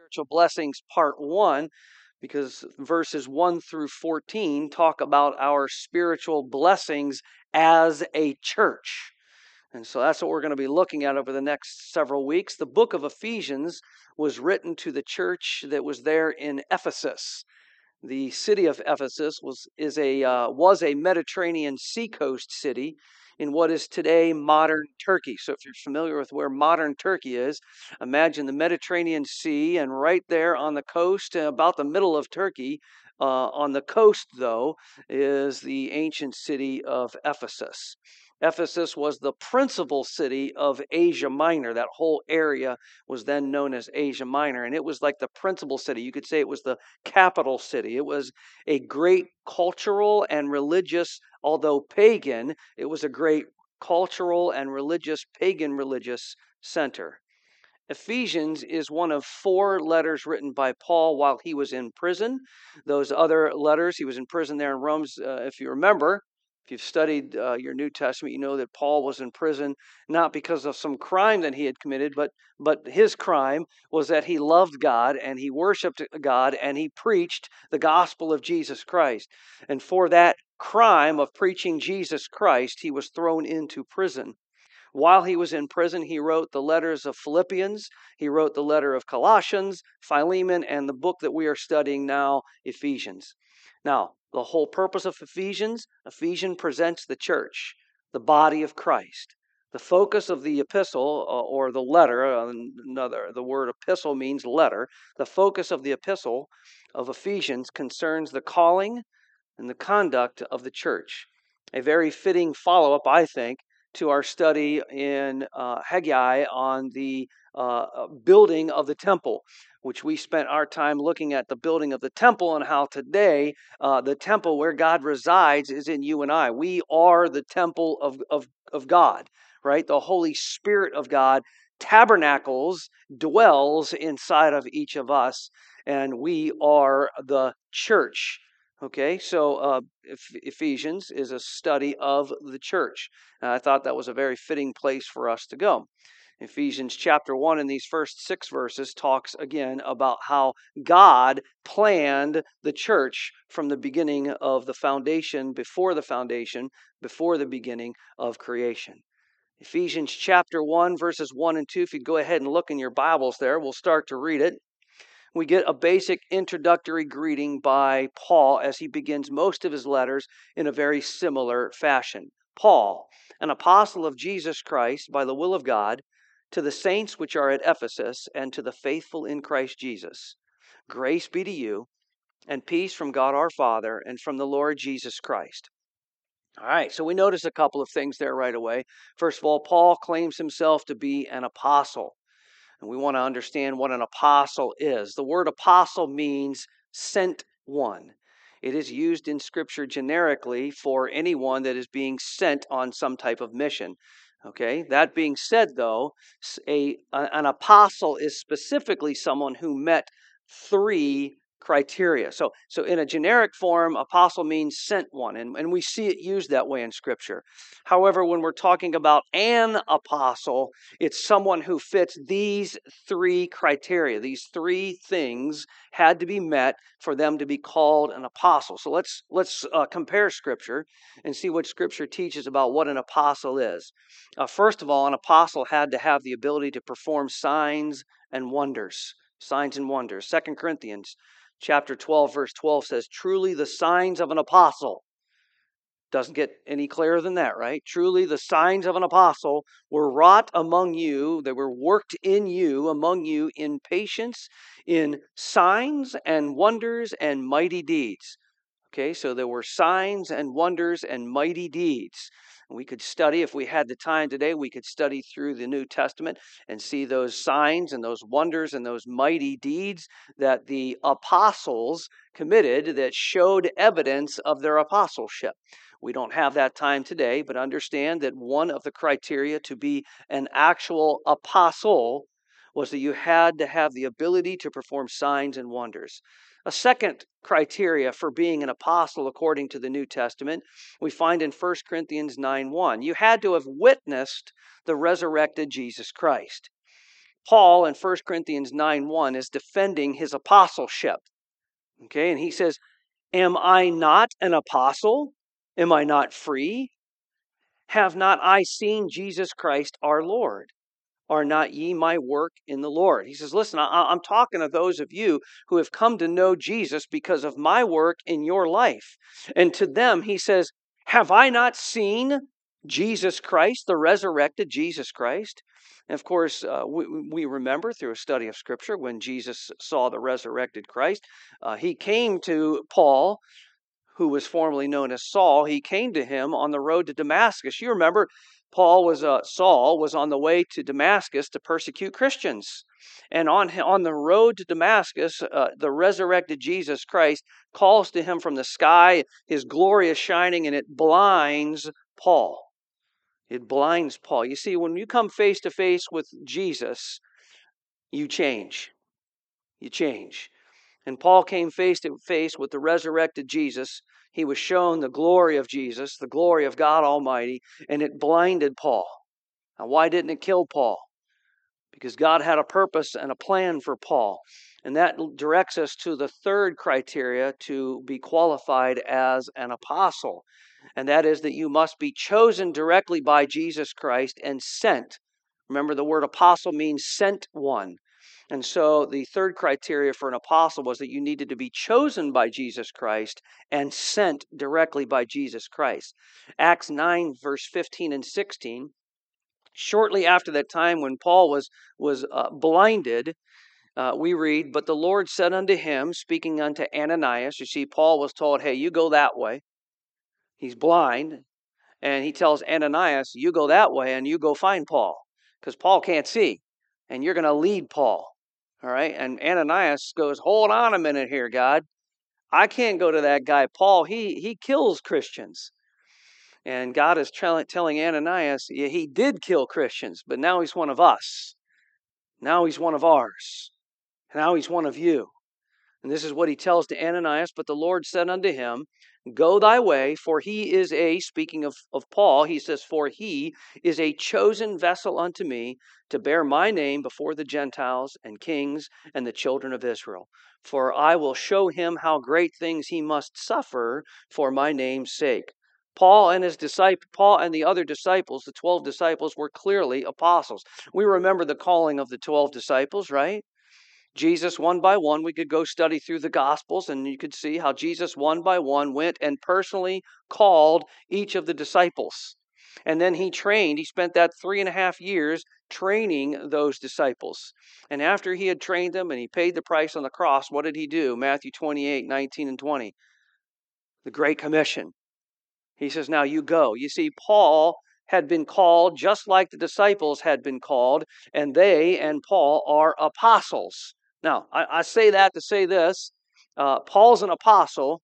Spiritual Blessings Part 1, because verses 1 through 14 talk about our spiritual blessings as a church. And so that's what we're going to be looking at over the next several weeks. The book of Ephesians was written to the church that was there in Ephesus. The city of Ephesus was a Mediterranean seacoast city in what is today modern Turkey. So if you're familiar with where modern Turkey is, imagine the Mediterranean Sea, and right there on the coast, about the middle of Turkey, on the coast though, is the ancient city of Ephesus. Ephesus was the principal city of Asia Minor. That whole area was then known as Asia Minor, and it was like the principal city. You could say it was the capital city. It was a great cultural and religious, although pagan, it was a great cultural and pagan religious center. Ephesians is one of 4 letters written by Paul while he was in prison. Those other letters, he was in prison there in Rome. If you remember, if you've studied your New Testament, you know that Paul was in prison not because of some crime that he had committed, but his crime was that he loved God and he worshiped God and he preached the gospel of Jesus Christ. And for that crime of preaching Jesus Christ, he was thrown into prison. While he was in prison, he wrote the letters of Philippians, he wrote the letter of Colossians, Philemon, and the book that we are studying now, Ephesians. Now, the whole purpose of Ephesians presents the church, the body of Christ. The focus of the epistle, or the letter, the word epistle means letter. The focus of the epistle of Ephesians concerns the calling and the conduct of the church. A very fitting follow-up, I think, to our study in Haggai on the building of the temple, which we spent our time looking at the building of the temple and how today the temple where God resides is in you and I. We are the temple of God, right? The Holy Spirit of God tabernacles, dwells inside of each of us, and we are the church. Okay, so Ephesians is a study of the church. And I thought that was a very fitting place for us to go. Ephesians chapter 1 in these first 6 verses talks again about how God planned the church from the beginning of the foundation, before the beginning of creation. Ephesians chapter 1 verses 1 and 2, if you go ahead and look in your Bibles there, we'll start to read it. We get a basic introductory greeting by Paul as he begins most of his letters in a very similar fashion. Paul, an apostle of Jesus Christ by the will of God, to the saints which are at Ephesus and to the faithful in Christ Jesus. Grace be to you and peace from God our Father and from the Lord Jesus Christ. All right, so we notice a couple of things there right away. First of all, Paul claims himself to be an apostle. And we want to understand what an apostle is. The word apostle means sent one. It is used in Scripture generically for anyone that is being sent on some type of mission. Okay, that being said, though, an apostle is specifically someone who met 3 criteria. So in a generic form, apostle means sent one, and we see it used that way in Scripture. However, when we're talking about an apostle, it's someone who fits these 3 criteria. These 3 things had to be met for them to be called an apostle. So let's compare Scripture and see what Scripture teaches about what an apostle is. First of all, an apostle had to have the ability to perform signs and wonders. Signs and wonders. 2 Corinthians chapter 12, verse 12 says, "Truly the signs of an apostle." Doesn't get any clearer than that, right? Truly the signs of an apostle were wrought among you, they were worked in you, among you, in patience, in signs and wonders and mighty deeds. Okay, so there were signs and wonders and mighty deeds. We could study, if we had the time today, we could study through the New Testament and see those signs and those wonders and those mighty deeds that the apostles committed that showed evidence of their apostleship. We don't have that time today, but understand that one of the criteria to be an actual apostle was that you had to have the ability to perform signs and wonders. A second criteria for being an apostle according to the New Testament we find in 1 Corinthians 9:1. You had to have witnessed the resurrected Jesus Christ. Paul in 1 Corinthians 9:1 is defending his apostleship. Okay, and he says, "Am I not an apostle? Am I not free? Have not I seen Jesus Christ our Lord? Are not ye my work in the Lord?" He says, listen, I'm talking to those of you who have come to know Jesus because of my work in your life. And to them, he says, have I not seen Jesus Christ, the resurrected Jesus Christ? And of course, we remember through a study of Scripture when Jesus saw the resurrected Christ, he came to Paul, who was formerly known as Saul. He came to him on the road to Damascus. You remember, Saul was on the way to Damascus to persecute Christians. And on the road to Damascus, the resurrected Jesus Christ calls to him from the sky. His glory is shining, and it blinds Paul. It blinds Paul. You see, when you come face to face with Jesus, you change. You change. And Paul came face to face with the resurrected Jesus. He was shown the glory of Jesus, the glory of God Almighty, and it blinded Paul. Now, why didn't it kill Paul? Because God had a purpose and a plan for Paul. And that directs us to the third criteria to be qualified as an apostle. And that is that you must be chosen directly by Jesus Christ and sent. Remember, the word apostle means sent one. And so the third criteria for an apostle was that you needed to be chosen by Jesus Christ and sent directly by Jesus Christ. Acts 9, verse 15 and 16, shortly after that time when Paul was blinded, we read, "But the Lord said unto him," speaking unto Ananias. You see, Paul was told, hey, you go that way. He's blind. And he tells Ananias, you go that way and you go find Paul, because Paul can't see. And you're going to lead Paul. All right. And Ananias goes, hold on a minute here, God. I can't go to that guy, Paul. He kills Christians. And God is telling Ananias, yeah, he did kill Christians, but now he's one of us. Now he's one of ours. Now he's one of you. And this is what he tells to Ananias. But the Lord said unto him, go thy way, for he is speaking of Paul, he says, for he is a chosen vessel unto me to bear my name before the Gentiles and kings and the children of Israel. For I will show him how great things he must suffer for my name's sake. Paul and the other disciples, the 12 disciples, were clearly apostles. We remember the calling of the 12 disciples, right? Jesus, one by one, we could go study through the Gospels, and you could see how Jesus, one by one, went and personally called each of the disciples. And then he spent that 3.5 years training those disciples. And after he had trained them and he paid the price on the cross, what did he do? Matthew 28, 19 and 20. The Great Commission. He says, now you go. You see, Paul had been called just like the disciples had been called, and they and Paul are apostles. Now, I say that to say this. Paul's an apostle,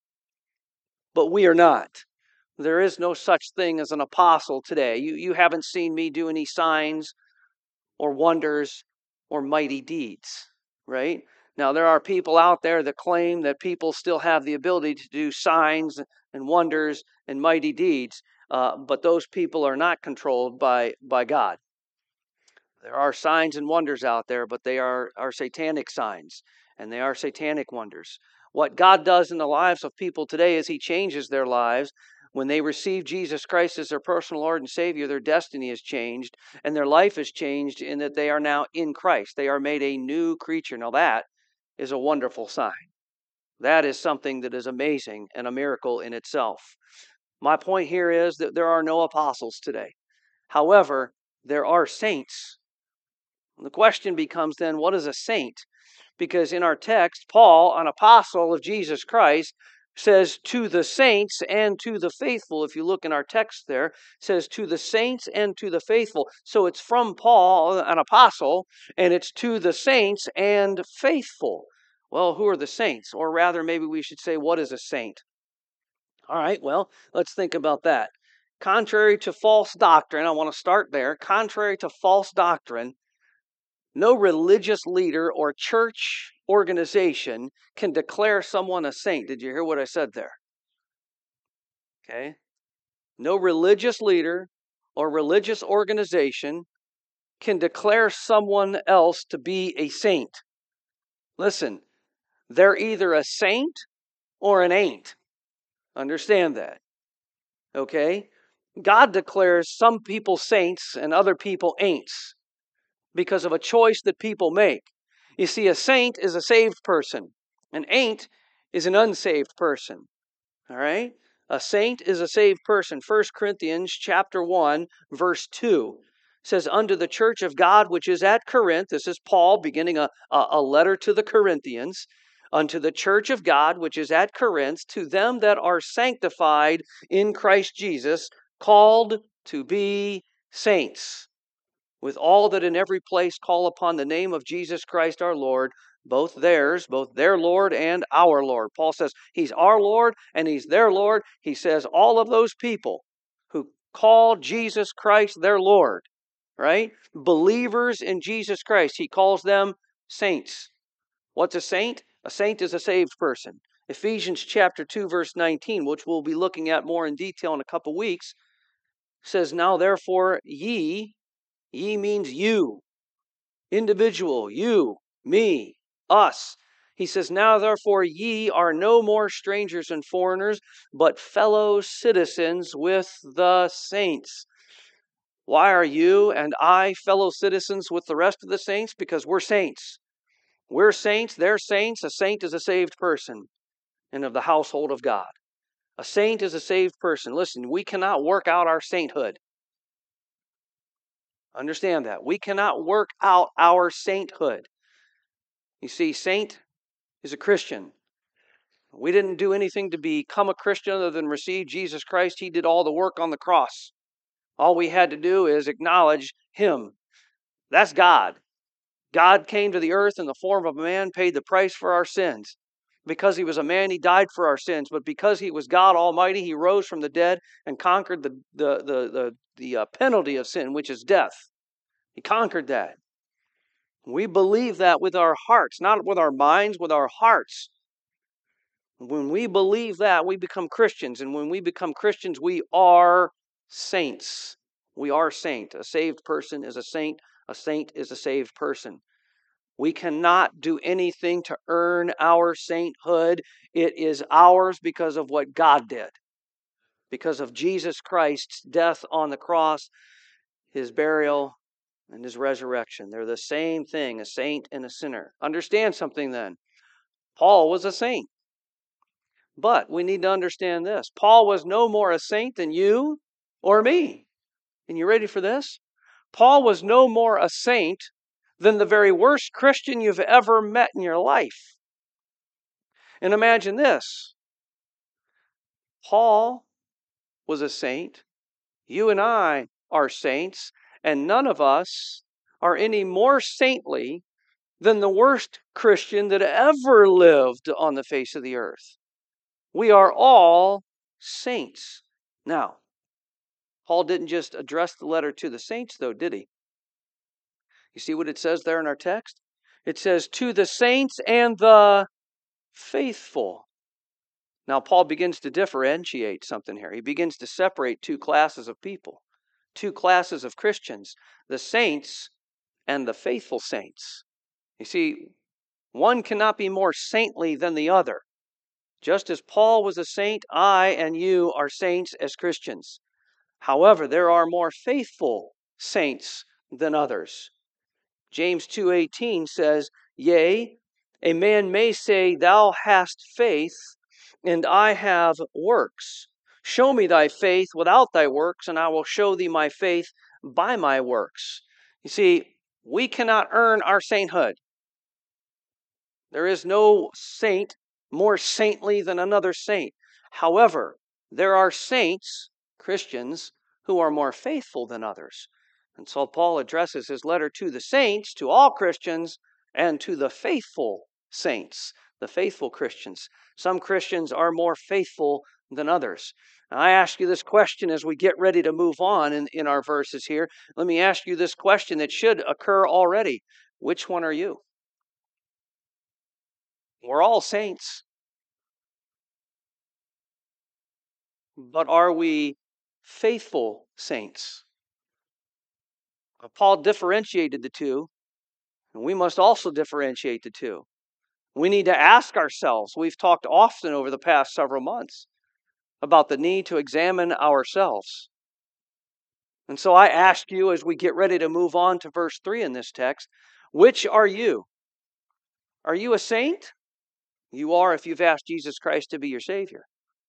but we are not. There is no such thing as an apostle today. You haven't seen me do any signs or wonders or mighty deeds, right? Now, there are people out there that claim that people still have the ability to do signs and wonders and mighty deeds, but those people are not controlled by God. There are signs and wonders out there, but they are satanic signs, and they are satanic wonders. What God does in the lives of people today is He changes their lives. When they receive Jesus Christ as their personal Lord and Savior, their destiny is changed, and their life is changed in that they are now in Christ. They are made a new creature. Now that is a wonderful sign. That is something that is amazing and a miracle in itself. My point here is that there are no apostles today. However, there are saints. The question becomes then, what is a saint? Because in our text, Paul, an apostle of Jesus Christ, says to the saints and to the faithful. If you look in our text there, says to the saints and to the faithful. So it's from Paul, an apostle, and it's to the saints and faithful. Well, who are the saints? Or rather, maybe we should say, what is a saint? All right, well, let's think about that. Contrary to false doctrine, I want to start there. Contrary to false doctrine, no religious leader or church organization can declare someone a saint. Did you hear what I said there? Okay. No religious leader or religious organization can declare someone else to be a saint. Listen, they're either a saint or an ain't. Understand that. Okay? God declares some people saints and other people ain'ts because of a choice that people make. You see, a saint is a saved person. An ain't is an unsaved person. All right? A saint is a saved person. 1 Corinthians chapter 1, verse 2 says, unto the church of God which is at Corinth, this is Paul beginning a letter to the Corinthians, unto the church of God which is at Corinth, to them that are sanctified in Christ Jesus, called to be saints, with all that in every place call upon the name of Jesus Christ our Lord, both their Lord and our Lord. Paul says He's our Lord and He's their Lord. He says all of those people who call Jesus Christ their Lord, right? Believers in Jesus Christ, He calls them saints. What's a saint? A saint is a saved person. Ephesians chapter 2, verse 19, which we'll be looking at more in detail in a couple weeks, says, now therefore ye means you, individual, you, me, us. He says, now therefore ye are no more strangers and foreigners, but fellow citizens with the saints. Why are you and I fellow citizens with the rest of the saints? Because we're saints. We're saints, they're saints. A saint is a saved person and of the household of God. A saint is a saved person. Listen, we cannot work out our sainthood. Understand that. We cannot work out our sainthood. You see, saint is a Christian. We didn't do anything to become a Christian other than receive Jesus Christ. He did all the work on the cross. All we had to do is acknowledge Him. That's God. God came to the earth in the form of a man, paid the price for our sins. Because He was a man, He died for our sins. But because He was God Almighty, He rose from the dead and conquered the penalty of sin, which is death. He conquered that. We believe that with our hearts, not with our minds, with our hearts. When we believe that, we become Christians. And when we become Christians, we are saints. We are saint. A saved person is a saint. A saint is a saved person. We cannot do anything to earn our sainthood. It is ours because of what God did. Because of Jesus Christ's death on the cross, His burial, and His resurrection. They're the same thing, a saint and a sinner. Understand something then. Paul was a saint. But we need to understand this. Paul was no more a saint than you or me. And you ready for this? Paul was no more a saint than the very worst Christian you've ever met in your life. And imagine this. Paul was a saint. You and I are saints. And none of us are any more saintly than the worst Christian that ever lived on the face of the earth. We are all saints. Now, Paul didn't just address the letter to the saints, though, did he? You see what it says there in our text? It says, to the saints and the faithful. Now, Paul begins to differentiate something here. He begins to separate two classes of people, two classes of Christians, the saints and the faithful saints. You see, one cannot be more saintly than the other. Just as Paul was a saint, I and you are saints as Christians. However, there are more faithful saints than others. James 2:18 says, yea, a man may say, thou hast faith, and I have works. Show me thy faith without thy works, and I will show thee my faith by my works. You see, we cannot earn our sainthood. There is no saint more saintly than another saint. However, there are saints, Christians, who are more faithful than others. And so Paul addresses his letter to the saints, to all Christians, and to the faithful saints, the faithful Christians. Some Christians are more faithful than others. Now, I ask you this question as we get ready to move on in our verses here. Let me ask you this question that should occur already. Which one are you? We're all saints. But are we faithful saints? Paul differentiated the two, and we must also differentiate the two. We need to ask ourselves, we've talked often over the past several months about the need to examine ourselves. And so I ask you as we get ready to move on to verse 3 in this text, which are you? Are you a saint? You are if you've asked Jesus Christ to be your Savior.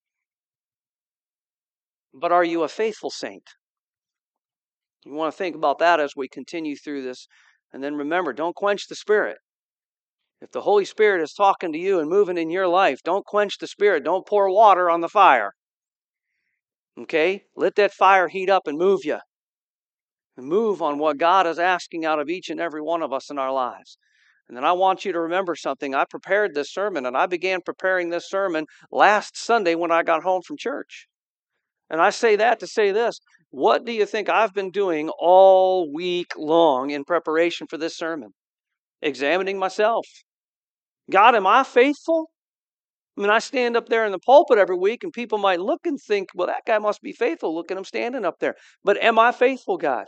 But are you a faithful saint? You want to think about that as we continue through this. And then remember, don't quench the Spirit. If the Holy Spirit is talking to you and moving in your life, don't quench the Spirit. Don't pour water on the fire. Okay? Let that fire heat up and move you. And move on what God is asking out of each and every one of us in our lives. And then I want you to remember something. I prepared this sermon, and I began preparing this sermon last Sunday when I got home from church. And I say that to say this. What do you think I've been doing all week long in preparation for this sermon? Examining myself. God, am I faithful? I mean, I stand up there in the pulpit every week, and people might look and think, well, that guy must be faithful. Look at him standing up there. But am I faithful, God?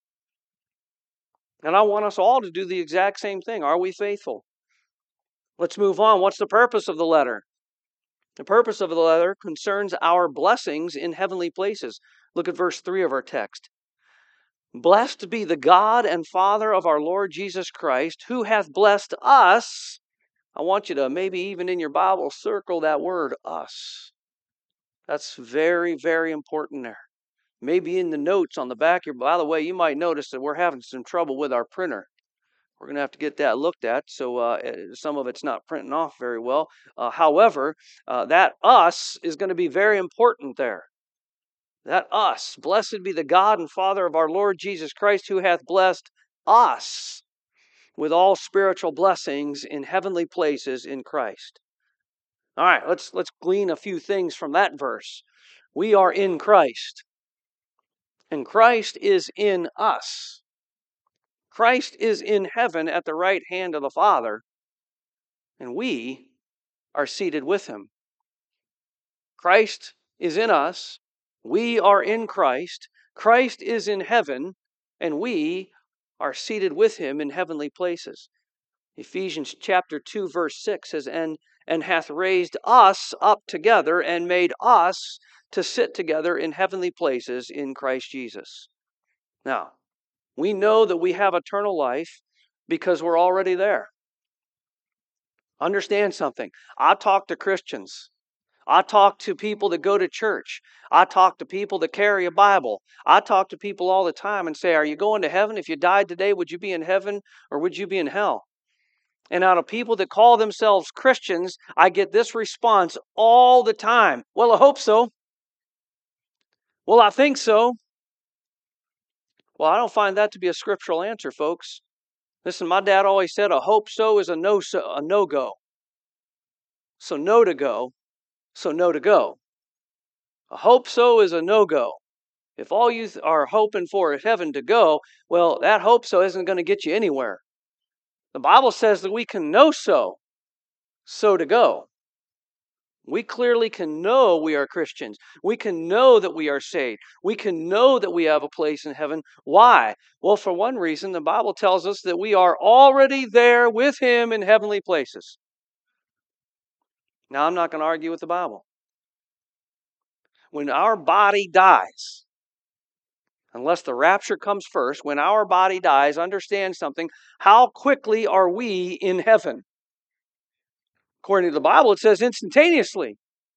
And I want us all to do the exact same thing. Are we faithful? Let's move on. What's the purpose of the letter? The purpose of the letter concerns our blessings in heavenly places. Look at verse 3 of our text. Blessed be the God and Father of our Lord Jesus Christ, who hath blessed us. I want you to maybe even in your Bible circle that word, us. That's very, very important there. Maybe in the notes on the back here. By the way, you might notice that we're having some trouble with our printer. We're going to have to get that looked at. So some of it's not printing off very well. However, that us is going to be very important there. That us. Blessed be the God and Father of our Lord Jesus Christ, who hath blessed us with all spiritual blessings in heavenly places in Christ. All right, let's glean a few things from that verse. We are in Christ, and Christ is in us. Christ is in heaven at the right hand of the Father, and we are seated with him. Christ is in us. We are in Christ. Christ is in heaven, and we are seated with him in heavenly places. Ephesians chapter 2, verse 6 says, and hath raised us up together and made us to sit together in heavenly places in Christ Jesus. Now, we know that we have eternal life because we're already there. Understand something. I talk to Christians. I talk to people that go to church. I talk to people that carry a Bible. I talk to people all the time and say, are you going to heaven? If you died today, would you be in heaven or would you be in hell? And out of people that call themselves Christians, I get this response all the time. Well, I hope so. Well, I think so. Well, I don't find that to be a scriptural answer, folks. Listen, my dad always said a hope so is a no-go. So no to go, so no to go. A hope so is a no-go. If all you are hoping for is heaven to go, well, that hope so isn't going to get you anywhere. The Bible says that we can know so to go. We clearly can know we are Christians. We can know that we are saved. We can know that we have a place in heaven. Why? Well, for one reason, the Bible tells us that we are already there with him in heavenly places. Now, I'm not going to argue with the Bible. When our body dies, unless the rapture comes first, when our body dies, understand something. How quickly are we in heaven? According to the Bible, it says instantaneously.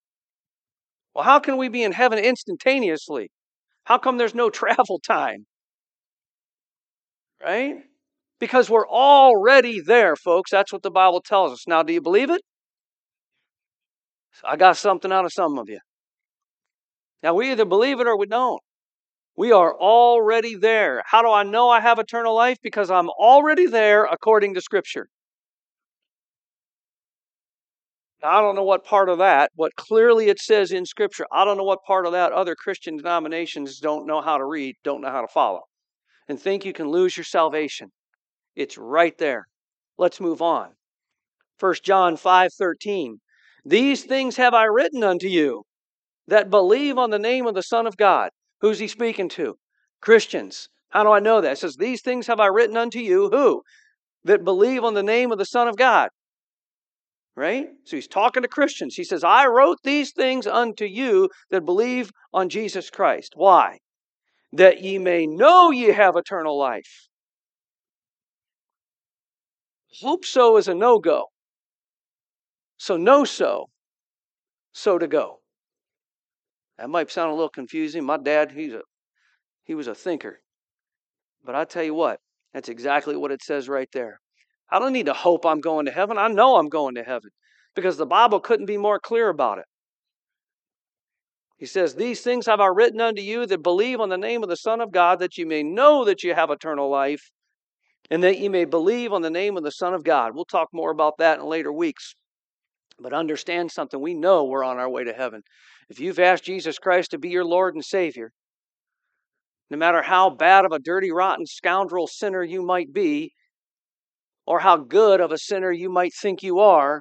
Well, how can we be in heaven instantaneously? How come there's no travel time? Right? Because we're already there, folks. That's what the Bible tells us. Now, do you believe it? I got something out of some of you. Now, we either believe it or we don't. We are already there. How do I know I have eternal life? Because I'm already there according to Scripture. Now, I don't know what part of that, what clearly it says in Scripture, I don't know what part of that other Christian denominations don't know how to read, don't know how to follow, and think you can lose your salvation. It's right there. Let's move on. 1 John 5:13. These things have I written unto you that believe on the name of the Son of God. Who's he speaking to? Christians. How do I know that? It says, these things have I written unto you, who? That believe on the name of the Son of God. Right? So he's talking to Christians. He says, I wrote these things unto you that believe on Jesus Christ. Why? That ye may know ye have eternal life. Hope so is a no-go. So no so to go. That might sound a little confusing. My dad, he was a thinker. But I tell you what, that's exactly what it says right there. I don't need to hope I'm going to heaven. I know I'm going to heaven because the Bible couldn't be more clear about it. He says, these things have I written unto you that believe on the name of the Son of God, that you may know that you have eternal life, and that you may believe on the name of the Son of God. We'll talk more about that in later weeks. But understand something. We know we're on our way to heaven. If you've asked Jesus Christ to be your Lord and Savior, no matter how bad of a dirty, rotten, scoundrel sinner you might be, or how good of a sinner you might think you are,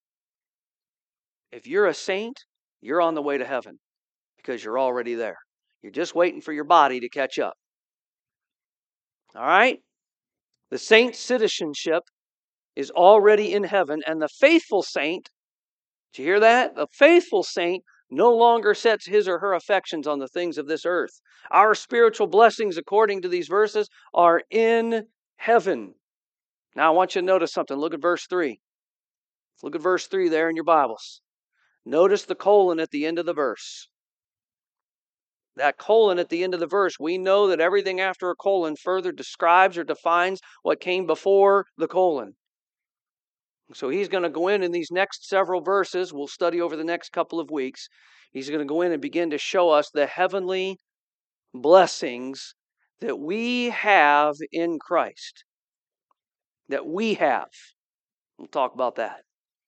if you're a saint, you're on the way to heaven because you're already there. You're just waiting for your body to catch up. All right? The saint's citizenship is already in heaven, and the faithful saint, did you hear that? The faithful saint no longer sets his or her affections on the things of this earth. Our spiritual blessings, according to these verses, are in heaven. Now, I want you to notice something. Look at verse 3. Look at verse 3 there in your Bibles. Notice the colon at the end of the verse. That colon at the end of the verse, we know that everything after a colon further describes or defines what came before the colon. So he's going to go in these next several verses, we'll study over the next couple of weeks. He's going to go in and begin to show us the heavenly blessings that we have in Christ. That we have. We'll talk about that.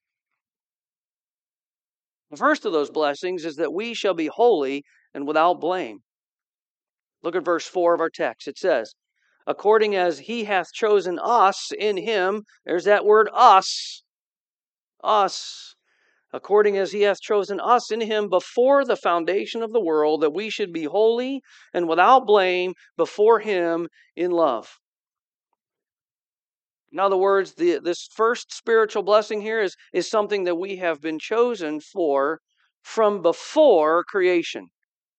The first of those blessings is that we shall be holy and without blame. Look at verse 4 of our text. It says, according as he hath chosen us in him, there's that word us, according as he hath chosen us in him before the foundation of the world, that we should be holy and without blame before him in love. In other words, this first spiritual blessing here is something that we have been chosen for from before creation.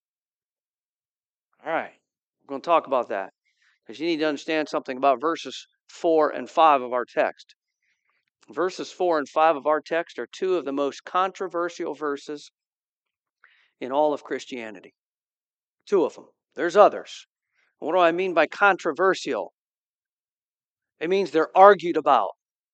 All right, we're going to talk about that because you need to understand something about verses 4 and 5 of our text. Verses 4 and 5 of our text are two of the most controversial verses in all of Christianity. Two of them. There's others. What do I mean by controversial? It means they're argued about.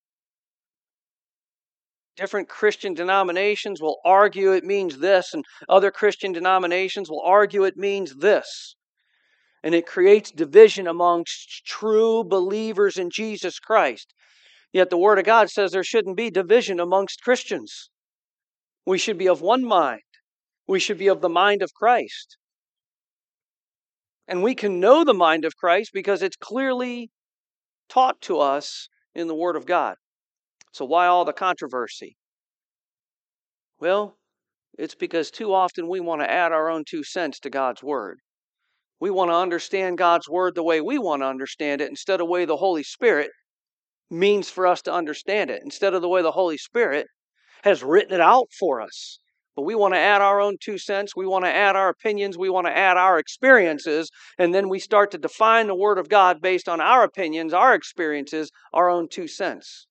Different Christian denominations will argue it means this, and other Christian denominations will argue it means this. And it creates division amongst true believers in Jesus Christ. Yet the Word of God says there shouldn't be division amongst Christians. We should be of one mind. We should be of the mind of Christ. And we can know the mind of Christ because it's clearly taught to us in the Word of God. So why all the controversy? Well, it's because too often we want to add our own 2 cents to God's Word. We want to understand God's Word the way we want to understand it instead of the way the Holy Spirit means for us to understand it, instead of the way the Holy Spirit has written it out for us. But we want to add our own 2 cents. We want to add our opinions. We want to add our experiences. And then we start to define the Word of God based on our opinions, our experiences, our own 2 cents.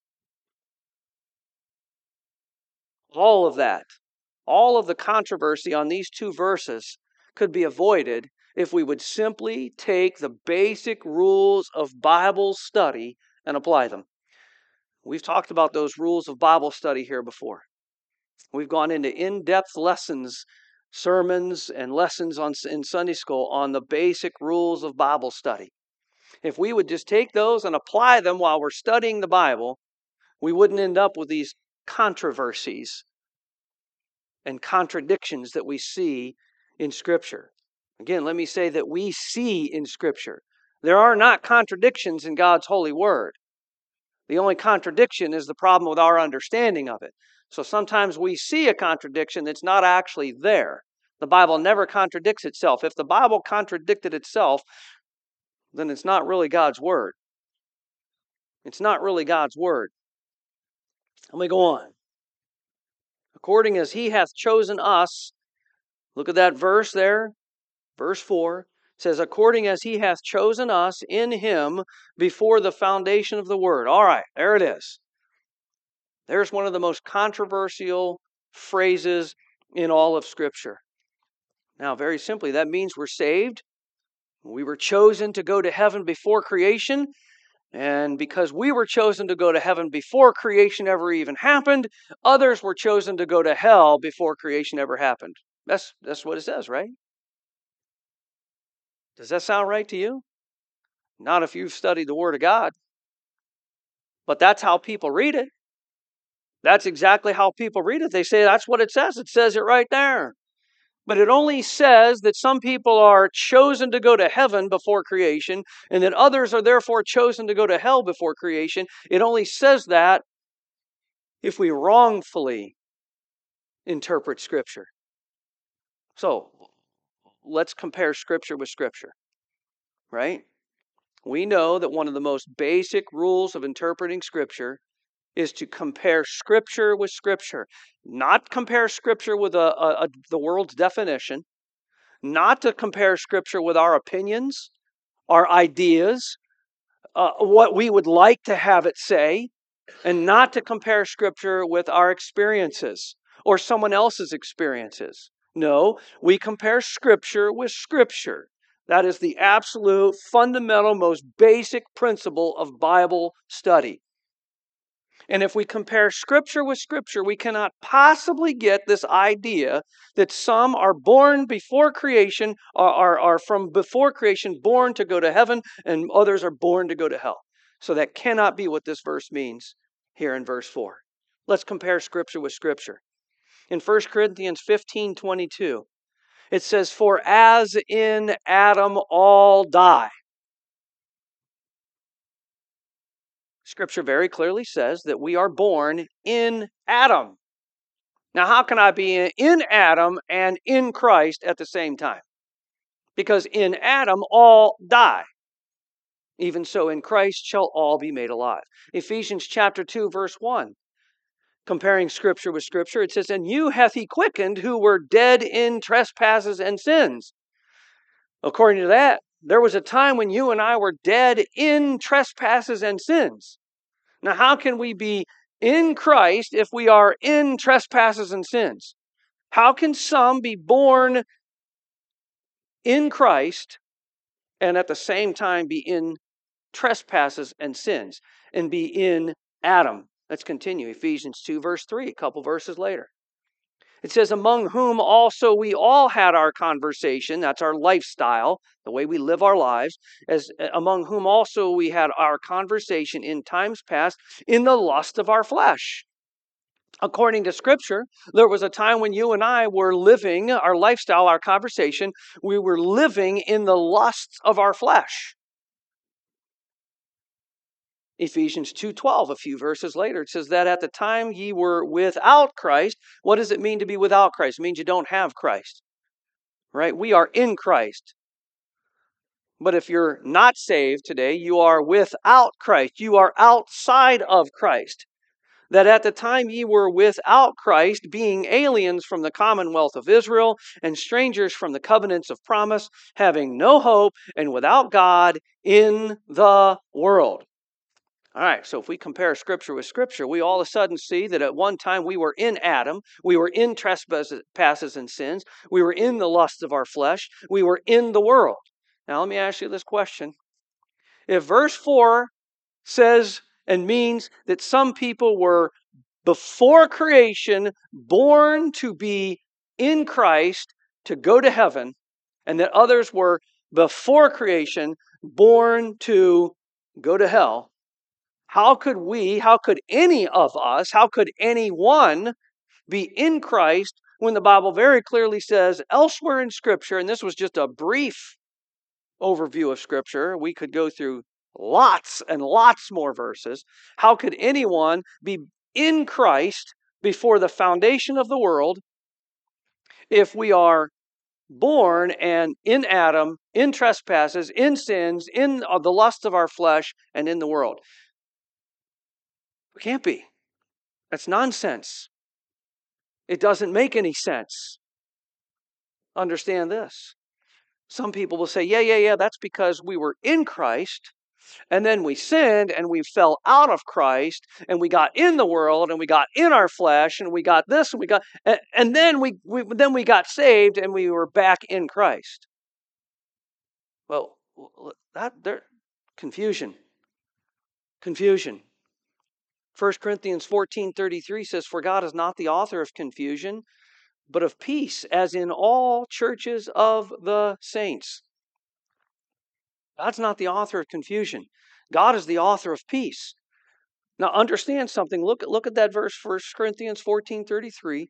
All of that, all of the controversy on these 2 verses could be avoided if we would simply take the basic rules of Bible study and apply them. We've talked about those rules of Bible study here before. We've gone into in-depth lessons, sermons, and lessons in Sunday school on the basic rules of Bible study. If we would just take those and apply them while we're studying the Bible, we wouldn't end up with these controversies and contradictions that we see in Scripture. Again, let me say that we see in Scripture. There are not contradictions in God's holy word. The only contradiction is the problem with our understanding of it. So sometimes we see a contradiction that's not actually there. The Bible never contradicts itself. If the Bible contradicted itself, then it's not really God's Word. It's not really God's Word. Let me go on. According as He hath chosen us, look at that verse there, verse 4. It says, according as He hath chosen us in Him before the foundation of the world. All right, there it is. There's one of the most controversial phrases in all of Scripture. Now, very simply, that means we're saved. We were chosen to go to heaven before creation. And because we were chosen to go to heaven before creation ever even happened, others were chosen to go to hell before creation ever happened. That's what it says, right? Does that sound right to you? Not if you've studied the Word of God. But that's how people read it. That's exactly how people read it. They say that's what it says. It says it right there. But it only says that some people are chosen to go to heaven before creation, and that others are therefore chosen to go to hell before creation. It only says that if we wrongfully interpret Scripture. So, let's compare Scripture with Scripture, right? We know that one of the most basic rules of interpreting Scripture is to compare Scripture with Scripture. Not compare Scripture with the world's definition. Not to compare Scripture with our opinions, our ideas, what we would like to have it say, and not to compare Scripture with our experiences or someone else's experiences. No, we compare Scripture with Scripture. That is the absolute, fundamental, most basic principle of Bible study. And if we compare Scripture with Scripture, we cannot possibly get this idea that some are born before creation, are from before creation, born to go to heaven, and others are born to go to hell. So that cannot be what this verse means here in verse 4. Let's compare Scripture with Scripture. In 1 Corinthians 15:22, it says, for as in Adam all die. Scripture very clearly says that we are born in Adam. Now, how can I be in Adam and in Christ at the same time? Because in Adam all die. Even so, in Christ shall all be made alive. Ephesians chapter 2, verse 1. Comparing Scripture with Scripture, it says, and you hath He quickened who were dead in trespasses and sins. According to that, there was a time when you and I were dead in trespasses and sins. Now, how can we be in Christ if we are in trespasses and sins? How can some be born in Christ and at the same time be in trespasses and sins and be in Adam? Let's continue. Ephesians 2, verse 3, a couple verses later. It says, among whom also we all had our conversation, that's our lifestyle, the way we live our lives, as among whom also we had our conversation in times past in the lust of our flesh. According to Scripture, there was a time when you and I were living our lifestyle, our conversation, we were living in the lusts of our flesh. Ephesians 2:12, a few verses later, it says that at the time ye were without Christ. What does it mean to be without Christ? It means you don't have Christ, right? We are in Christ. But if you're not saved today, you are without Christ. You are outside of Christ. That at the time ye were without Christ, being aliens from the commonwealth of Israel and strangers from the covenants of promise, having no hope and without God in the world. All right, so if we compare Scripture with Scripture, we all of a sudden see that at one time we were in Adam, we were in trespasses and sins, we were in the lusts of our flesh, we were in the world. Now let me ask you this question. If verse 4 says and means that some people were before creation born to be in Christ to go to heaven, and that others were before creation born to go to hell, how could any of us, how could anyone be in Christ when the Bible very clearly says elsewhere in Scripture, and this was just a brief overview of Scripture, we could go through lots and lots more verses. How could anyone be in Christ before the foundation of the world if we are born and in Adam, in trespasses, in sins, in the lust of our flesh, and in the world. We can't be. That's nonsense. It doesn't make any sense. Understand this. Some people will say, yeah, that's because we were in Christ, and then we sinned, and we fell out of Christ, and we got in the world, and we got in our flesh, and we got this, and we got, and then we got saved, and we were back in Christ. Well, confusion. 1 Corinthians 14:33 says, "For God is not the author of confusion, but of peace, as in all churches of the saints." God's not the author of confusion. God is the author of peace. Now understand something. Look at that verse, 1 Corinthians 14:33.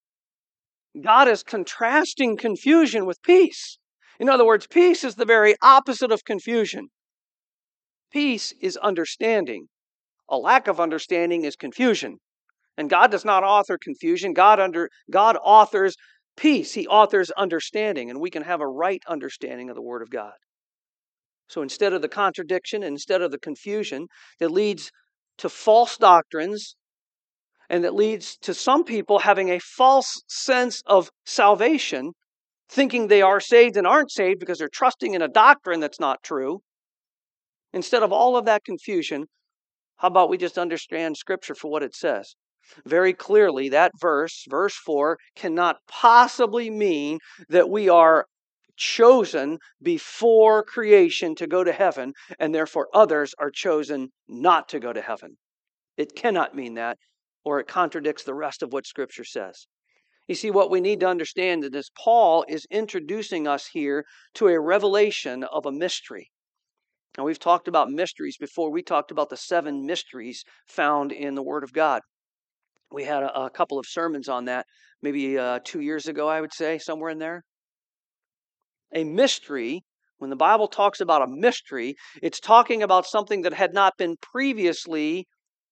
God is contrasting confusion with peace. In other words, peace is the very opposite of confusion. Peace is understanding. A lack of understanding is confusion. And God does not author confusion. God authors peace. He authors understanding, and we can have a right understanding of the Word of God. So instead of the contradiction, instead of the confusion that leads to false doctrines, and that leads to some people having a false sense of salvation, thinking they are saved and aren't saved because they're trusting in a doctrine that's not true. Instead of all of that confusion, how about we just understand Scripture for what it says? Very clearly, that verse 4, cannot possibly mean that we are chosen before creation to go to heaven, and therefore others are chosen not to go to heaven. It cannot mean that, or it contradicts the rest of what Scripture says. You see, what we need to understand is Paul is introducing us here to a revelation of a mystery. Now, we've talked about mysteries before. We talked about the 7 mysteries found in the Word of God. We had a couple of sermons on that, maybe 2 years ago, I would say, somewhere in there. A mystery, when the Bible talks about a mystery, it's talking about something that had not been previously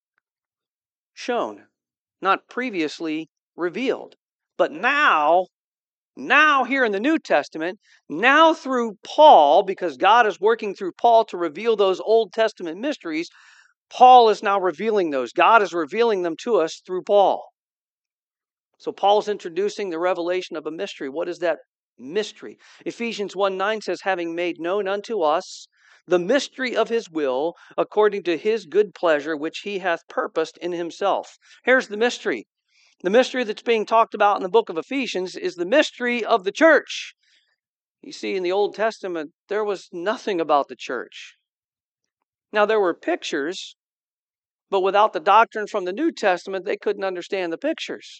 shown, not previously revealed. But now here in the New Testament, now through Paul, because God is working through Paul to reveal those Old Testament mysteries, Paul is now revealing those. God is revealing them to us through Paul. So Paul's introducing the revelation of a mystery. What is that mystery? Ephesians 1:9 says, "Having made known unto us the mystery of his will, according to his good pleasure, which he hath purposed in himself." Here's the mystery. The mystery that's being talked about in the book of Ephesians is the mystery of the church. You see, in the Old Testament, there was nothing about the church. Now, there were pictures, but without the doctrine from the New Testament, they couldn't understand the pictures.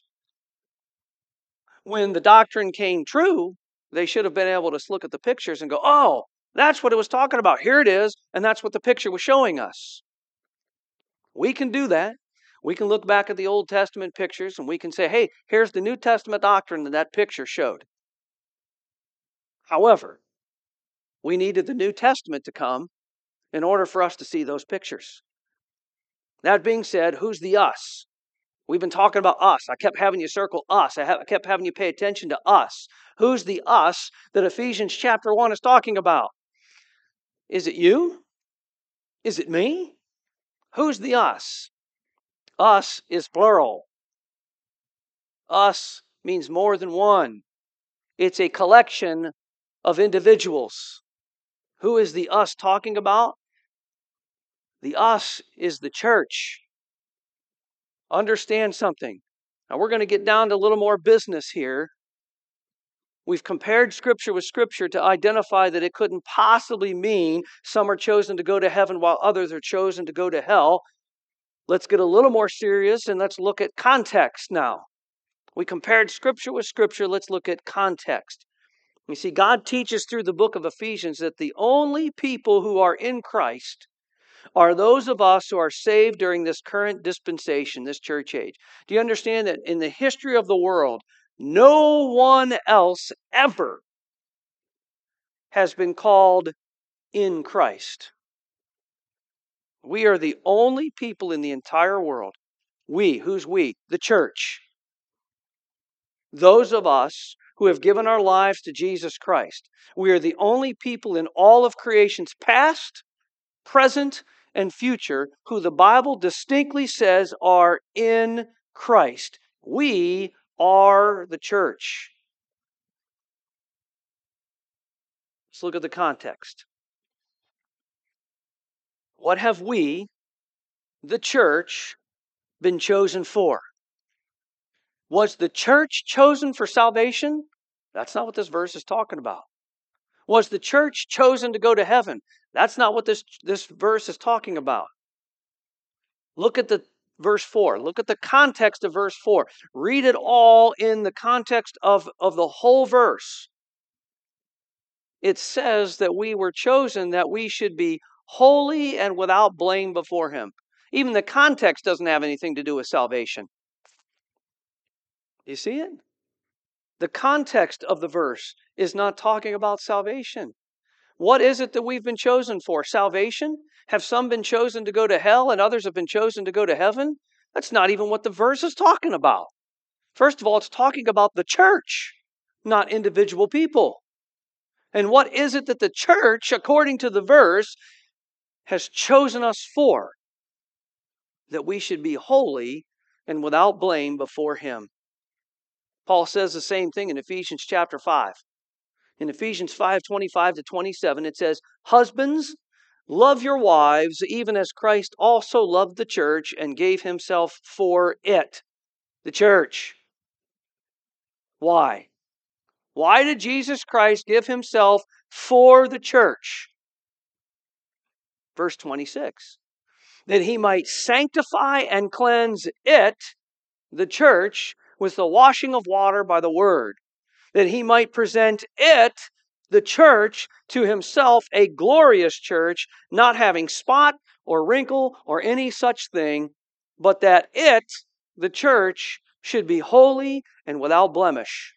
When the doctrine came true, they should have been able to look at the pictures and go, "Oh, that's what it was talking about. Here it is." And that's what the picture was showing us. We can do that. We can look back at the Old Testament pictures and we can say, "Hey, here's the New Testament doctrine that picture showed." However, we needed the New Testament to come in order for us to see those pictures. That being said, who's the us? We've been talking about us. I kept having you circle us. I kept having you pay attention to us. Who's the us that Ephesians chapter 1 is talking about? Is it you? Is it me? Who's the us? Us is plural. Us means more than one. It's a collection of individuals. Who is the us talking about? The us is the church. Understand something. Now we're going to get down to a little more business here. We've compared Scripture with Scripture to identify that it couldn't possibly mean some are chosen to go to heaven while others are chosen to go to hell. Let's get a little more serious and let's look at context now. We compared Scripture with Scripture. Let's look at context. You see, God teaches through the book of Ephesians that the only people who are in Christ are those of us who are saved during this current dispensation, this church age. Do you understand that in the history of the world, no one else ever has been called in Christ? We are the only people in the entire world. We, who's we? The church. Those of us who have given our lives to Jesus Christ. We are the only people in all of creation's past, present, and future who the Bible distinctly says are in Christ. We are the church. Let's look at the context. What have we, the church, been chosen for? Was the church chosen for salvation? That's not what this verse is talking about. Was the church chosen to go to heaven? That's not what this verse is talking about. Look at the verse 4. Look at the context of verse 4. Read it all in the context of the whole verse. It says that we were chosen that we should be holy and without blame before Him. Even the context doesn't have anything to do with salvation. You see it? The context of the verse is not talking about salvation. What is it that we've been chosen for? Salvation? Have some been chosen to go to hell and others have been chosen to go to heaven? That's not even what the verse is talking about. First of all, it's talking about the church, not individual people. And what is it that the church, according to the verse, has chosen us for? That we should be holy and without blame before Him. Paul says the same thing in Ephesians chapter 5. In Ephesians 5:25-27, it says, "Husbands, love your wives, even as Christ also loved the church and gave Himself for it." The church. Why? Why did Jesus Christ give Himself for the church? Verse 26. That He might sanctify and cleanse it, the church, with the washing of water by the word. That He might present it, the church, to Himself a glorious church, not having spot or wrinkle or any such thing, but that it, the church, should be holy and without blemish.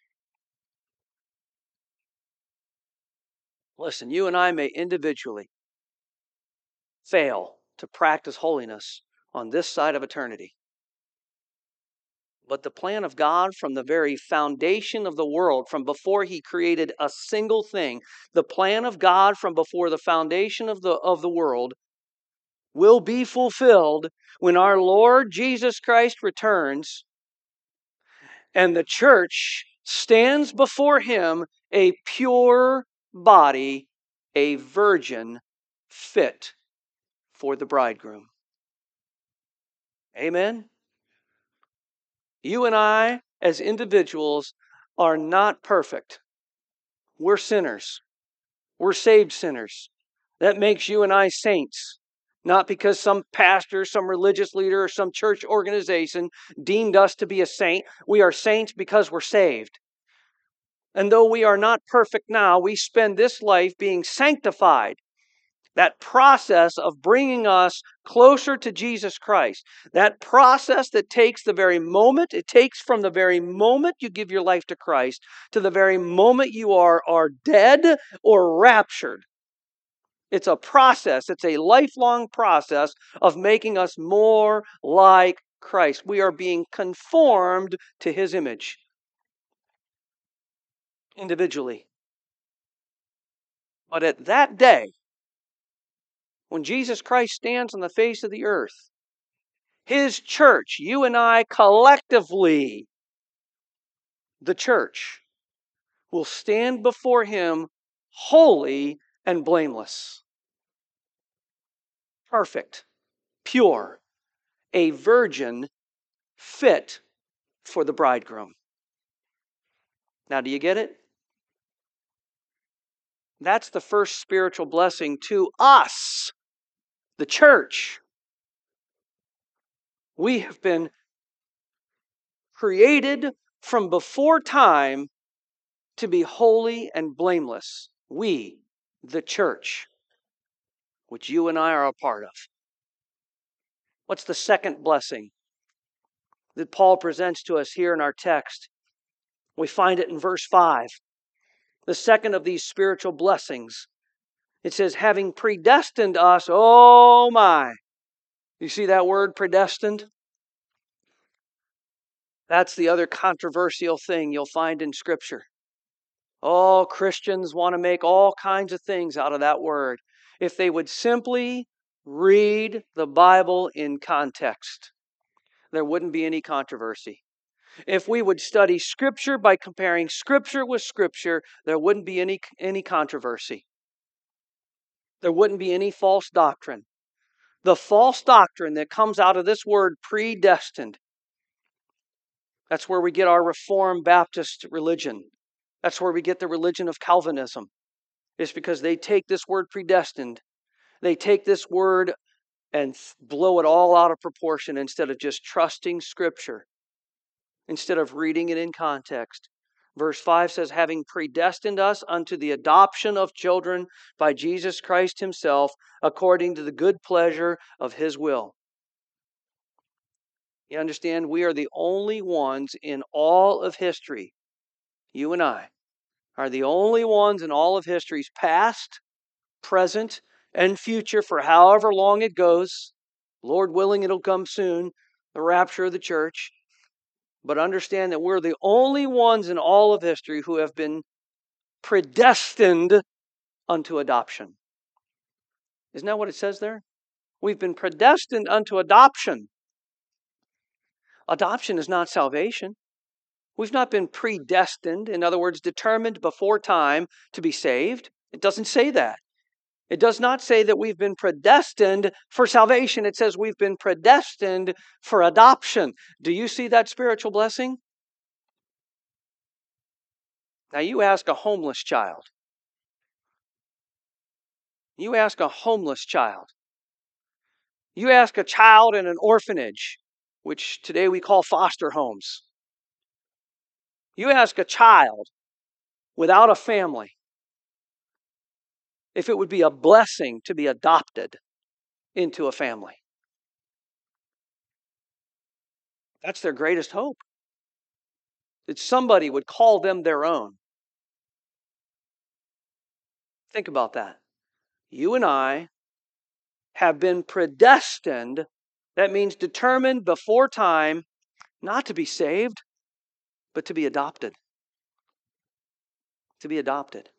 Listen, you and I may individually fail to practice holiness on this side of eternity. But the plan of God from the very foundation of the world, from before He created a single thing, the plan of God from before the foundation of the world will be fulfilled when our Lord Jesus Christ returns and the church stands before Him a pure body, a virgin fit for the bridegroom. Amen? You and I, as individuals, are not perfect. We're sinners. We're saved sinners. That makes you and I saints. Not because some pastor, some religious leader, or some church organization deemed us to be a saint. We are saints because we're saved. And though we are not perfect now, we spend this life being sanctified. That process of bringing us closer to Jesus Christ. That process that takes the very moment, it takes from the very moment you give your life to Christ to the very moment you are dead or raptured. It's a process. It's a lifelong process of making us more like Christ. We are being conformed to His image individually. But at that day, when Jesus Christ stands on the face of the earth, His church, you and I collectively, the church, will stand before Him holy and blameless. Perfect, pure, a virgin fit for the bridegroom. Now, do you get it? That's the first spiritual blessing to us, the church. We have been created from before time to be holy and blameless. We, the church, which you and I are a part of. What's the second blessing that Paul presents to us here in our text? We find it in verse 5. The second of these spiritual blessings. It says, having predestined us, oh my. You see that word, predestined? That's the other controversial thing you'll find in Scripture. Oh, Christians want to make all kinds of things out of that word. If they would simply read the Bible in context, there wouldn't be any controversy. If we would study Scripture by comparing Scripture with Scripture, there wouldn't be any controversy. There wouldn't be any false doctrine. The false doctrine that comes out of this word predestined, that's where we get our Reformed Baptist religion. That's where we get the religion of Calvinism. It's because they take this word predestined, they take this word and blow it all out of proportion instead of just trusting Scripture, instead of reading it in context. Verse 5 says, having predestined us unto the adoption of children by Jesus Christ Himself, according to the good pleasure of His will. You understand? We are the only ones in all of history, you and I, are the only ones in all of history's past, present, and future for however long it goes. Lord willing, it'll come soon, the rapture of the church. But understand that we're the only ones in all of history who have been predestined unto adoption. Isn't that what it says there? We've been predestined unto adoption. Adoption is not salvation. We've not been predestined, in other words, determined before time to be saved. It doesn't say that. It does not say that we've been predestined for salvation. It says we've been predestined for adoption. Do you see that spiritual blessing? Now you ask a homeless child. You ask a homeless child. You ask a child in an orphanage, which today we call foster homes. You ask a child without a family if it would be a blessing to be adopted into a family. That's their greatest hope. That somebody would call them their own. Think about that. You and I have been predestined. That means determined before time, not to be saved, but to be adopted. To be adopted.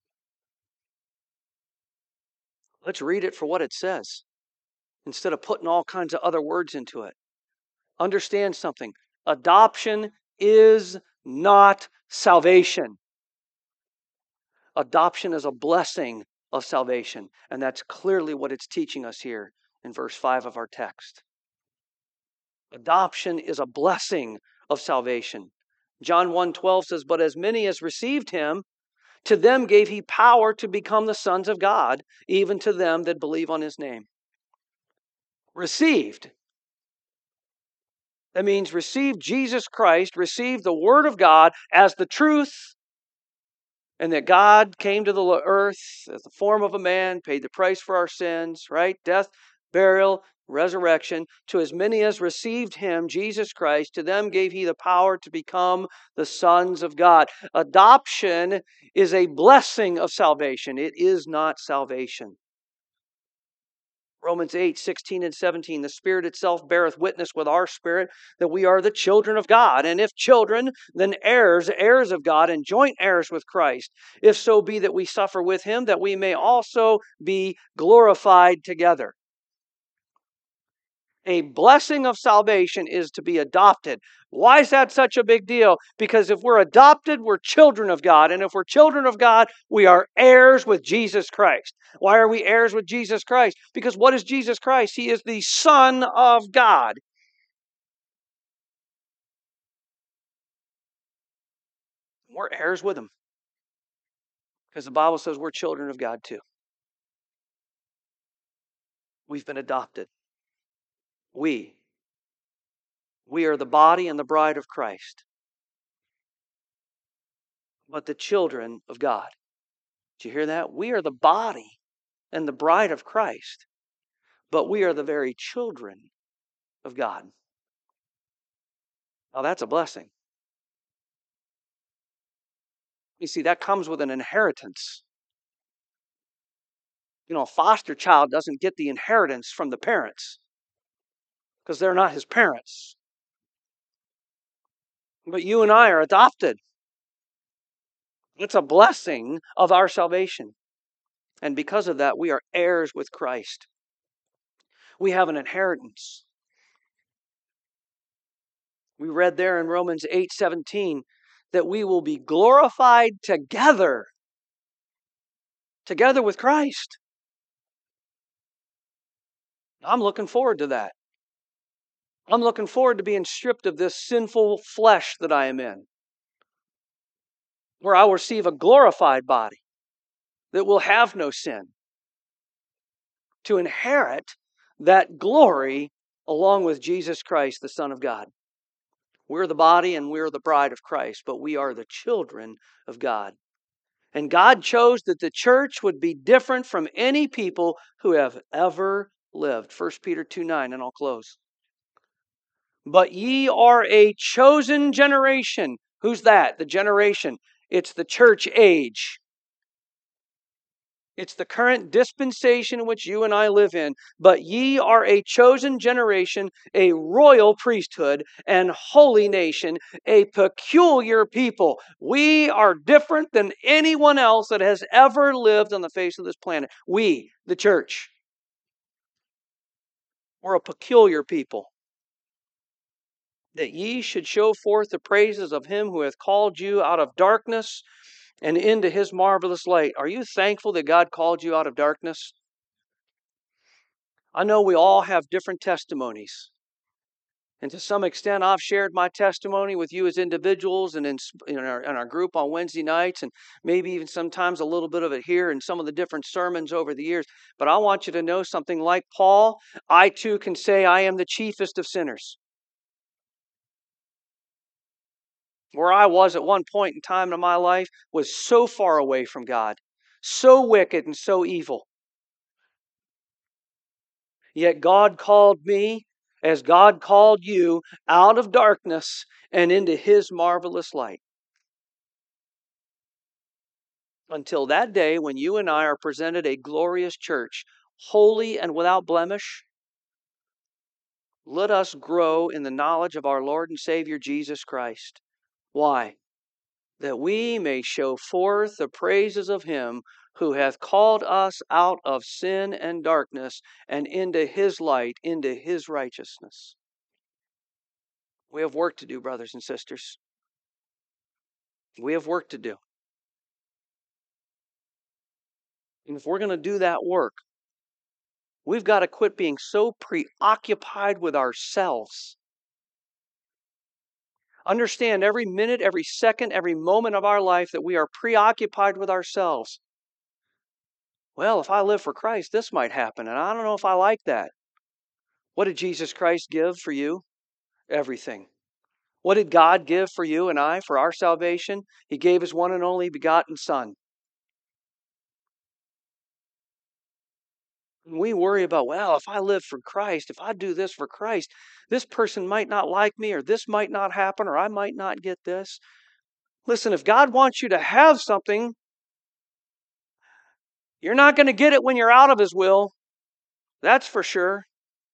Let's read it for what it says, instead of putting all kinds of other words into it. Understand something. Adoption is not salvation. Adoption is a blessing of salvation. And that's clearly what it's teaching us here in verse 5 of our text. Adoption is a blessing of salvation. John 1:12 says, but as many as received Him, to them gave He power to become the sons of God, even to them that believe on His name. Received. That means receive Jesus Christ, receive the Word of God as the truth, and that God came to the earth as the form of a man, paid the price for our sins, right? Death, burial, resurrection. To as many as received Him, Jesus Christ, to them gave He the power to become the sons of God. Adoption is a blessing of salvation. It is not salvation. Romans 8:16 and 17, the Spirit itself beareth witness with our spirit that we are the children of God. And if children, then heirs, heirs of God, and joint heirs with Christ. If so be that we suffer with Him, that we may also be glorified together. A blessing of salvation is to be adopted. Why is that such a big deal? Because if we're adopted, we're children of God. And if we're children of God, we are heirs with Jesus Christ. Why are we heirs with Jesus Christ? Because what is Jesus Christ? He is the Son of God. We're heirs with Him. Because the Bible says we're children of God too. We've been adopted. We are the body and the bride of Christ. But the children of God. Did you hear that? We are the body and the bride of Christ, but we are the very children of God. Now that's a blessing. You see, that comes with an inheritance. You know, a foster child doesn't get the inheritance from the parents because they're not his parents. But you and I are adopted. It's a blessing of our salvation. And because of that, we are heirs with Christ. We have an inheritance. We read there in Romans 8:17 that we will be glorified together with Christ. I'm looking forward to that. I'm looking forward to being stripped of this sinful flesh that I am in, where I will receive a glorified body that will have no sin, to inherit that glory along with Jesus Christ, the Son of God. We're the body and we're the bride of Christ, but we are the children of God. And God chose that the church would be different from any people who have ever lived. 1 Peter 2:9, and I'll close. But ye are a chosen generation. Who's that? The generation. It's the church age. It's the current dispensation in which you and I live in. But ye are a chosen generation, a royal priesthood, and holy nation, a peculiar people. We are different than anyone else that has ever lived on the face of this planet. We, the church, we're a peculiar people. That ye should show forth the praises of him who hath called you out of darkness and into his marvelous light. Are you thankful that God called you out of darkness? I know we all have different testimonies. And to some extent, I've shared my testimony with you as individuals and in our group on Wednesday nights, and maybe even sometimes a little bit of it here in some of the different sermons over the years. But I want you to know something. Like Paul, I too can say I am the chiefest of sinners. Where I was at one point in time in my life was so far away from God, so wicked and so evil. Yet God called me, as God called you, out of darkness and into his marvelous light. Until that day when you and I are presented a glorious church, holy and without blemish, let us grow in the knowledge of our Lord and Savior Jesus Christ. Why? That we may show forth the praises of him who hath called us out of sin and darkness and into his light, into his righteousness. We have work to do, brothers and sisters. We have work to do. And if we're going to do that work, we've got to quit being so preoccupied with ourselves. Understand every minute, every second, every moment of our life that we are preoccupied with ourselves. Well, if I live for Christ, this might happen, and I don't know if I like that. What did Jesus Christ give for you? Everything. What did God give for you and I for our salvation? He gave his one and only begotten Son. We worry about, well, if I live for Christ, if I do this for Christ, this person might not like me, or this might not happen, or I might not get this. Listen, if God wants you to have something, you're not going to get it when you're out of his will. That's for sure.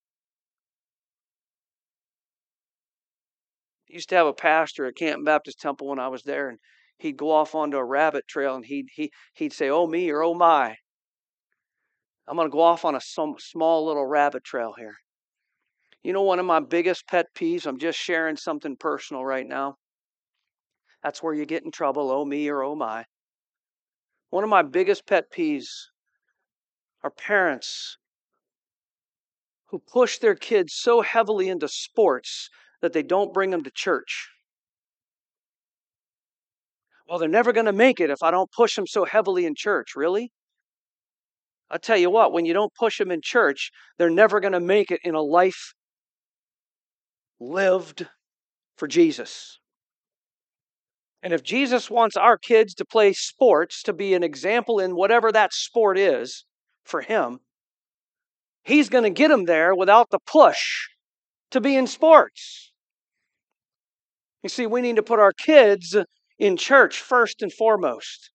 I used to have a pastor at Canton Baptist Temple when I was there, and he'd go off onto a rabbit trail, and he'd say, oh me or oh my. I'm going to go off on a small little rabbit trail here. You know, one of my biggest pet peeves, I'm just sharing something personal right now. That's where you get in trouble, oh me or oh my. One of my biggest pet peeves are parents who push their kids so heavily into sports that they don't bring them to church. Well, they're never going to make it if I don't push them so heavily in church. Really? I'll tell you what, when you don't push them in church, they're never going to make it in a life lived for Jesus. And if Jesus wants our kids to play sports, to be an example in whatever that sport is for him, he's going to get them there without the push to be in sports. You see, we need to put our kids in church first and foremost.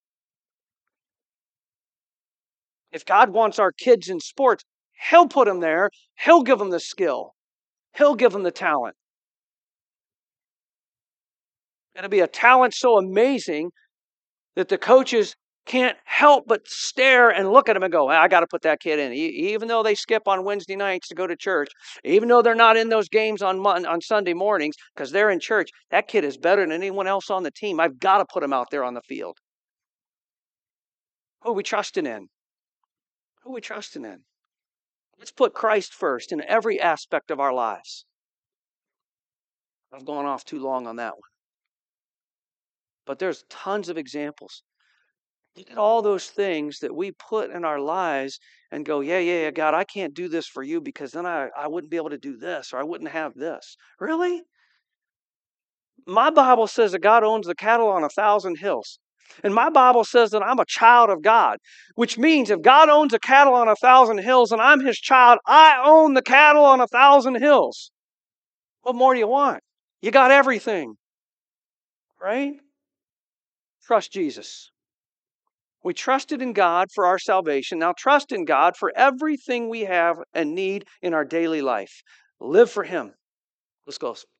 If God wants our kids in sports, he'll put them there. He'll give them the skill. He'll give them the talent. It'll be a talent so amazing that the coaches can't help but stare and look at him and go, I got to put that kid in. Even though they skip on Wednesday nights to go to church, even though they're not in those games on Sunday mornings because they're in church, that kid is better than anyone else on the team. I've got to put him out there on the field. Who are we trusting in? Who are we trusting in? Let's put Christ first in every aspect of our lives. I've gone off too long on that one. But there's tons of examples. Look at all those things that we put in our lives and go, yeah, God, I can't do this for you because then I wouldn't be able to do this or I wouldn't have this. Really? My Bible says that God owns the cattle on 1,000 hills. And my Bible says that I'm a child of God, which means if God owns the cattle on 1,000 hills and I'm his child, I own the cattle on 1,000 hills. What more do you want? You got everything, right? Trust Jesus. We trusted in God for our salvation. Now trust in God for everything we have and need in our daily life. Live for Him. Let's go.